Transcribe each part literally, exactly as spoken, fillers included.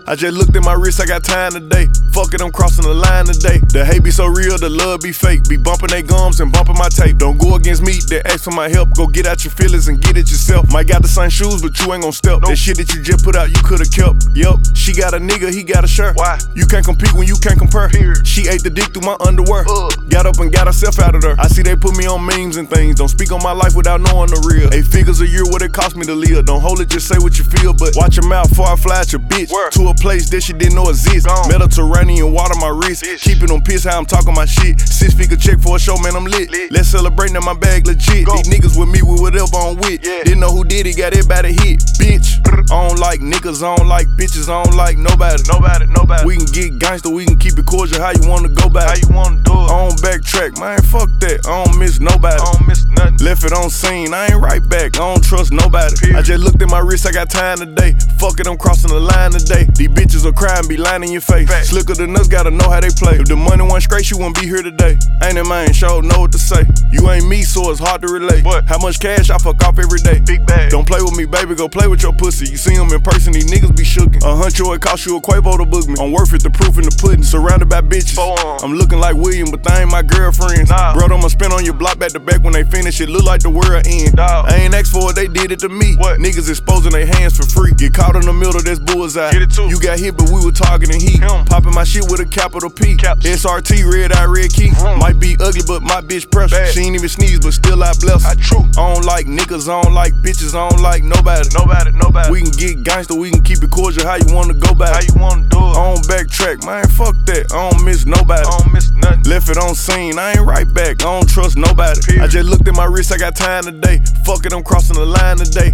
I just looked at my wrist, I got time today. Fuck it, I'm crossing the line today. The hate be so real, the love be fake. Be bumping they gums and bumping my tape. Don't go against me, they ask for my help. Go get out your feelings and get it yourself. Might got the same shoes, but you ain't gon' step. That shit that you just put out, you could've kept. Yup, she got a nigga, he got a shirt. Why? You can't compete when you can't compare. Period. She ate the dick through my underwear. Uh. Got up and got herself out of there. I see they put me on memes and things. Don't speak on my life without knowing the real. Eight figures a year, what it cost me to live. Don't hold it, just say what you feel. But watch your mouth before I fly at your bitch. Where? To a place that she didn't know exist. Gone. Mediterranean water my wrist. Bitch. Keeping on piss how I'm talking my shit. Six figure check for a show, man, I'm lit. lit. Let's celebrate, now my bag legit. Go. These niggas with me with whatever I'm with. Yeah. Didn't know who did it, got everybody hit. Bitch, I don't like niggas, I don't like bitches, I don't like nobody. Nobody, nobody. We can get gangster, we can keep it cordial. How you wanna go back? How you wanna do it? I don't backtrack, man, fuck that. I don't miss nobody. I don't miss nothing. Left it on scene, I ain't right back. I don't trust nobody. Period. I just looked at my wrist, I got time today. Fuck it, I'm crossing the line today. These bitches will cry and be lying in your face. Fact. Slicker than us, gotta know how they play. If the money wasn't straight, she wouldn't be here today. Ain't it, man, sure know what to say. You ain't me, so it's hard to relate. What? How much cash I fuck off every day? Big bag. Don't play with me, baby, go play with your pussy. You see them in person, these niggas be shookin'. A huncho, it cost you a Quavo to book me. I'm worth it, the proof in the pudding. Surrounded by bitches. I'm looking like William, but they ain't my girlfriends. Nah. Bro, I'ma spin on your block back to back when they finish. It look like the world end. Dog. I ain't asked for it, they did it to me. What? Niggas exposing their hands for free. Get caught in the middle, that's bullseye. Get it too. You got hit, but we were targeting heat. Him. Popping my shit with a capital P. Caps. S R T, red eye, red key. Mm. Might be ugly, but my bitch pressure. Bad. She ain't even sneeze, but still I bless her. I true. I don't like niggas, I don't like bitches, I don't like nobody. Nobody, nobody. We can get gangster, we can keep it cordial. How you wanna go back? How you wanna do it? I don't backtrack, man, fuck that. I don't miss nobody. I don't miss nothing. Left it on scene, I ain't right back. I don't trust nobody. Period. I just looked at my wrist, I got time today. Fuck it, I'm crossing the line today.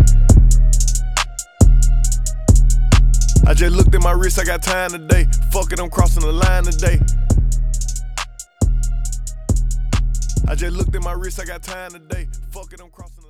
I just looked at my wrist, I got time today. Fuck it, I'm crossing the line today. I just looked at my wrist, I got time today. Fuck it, I'm crossing the line.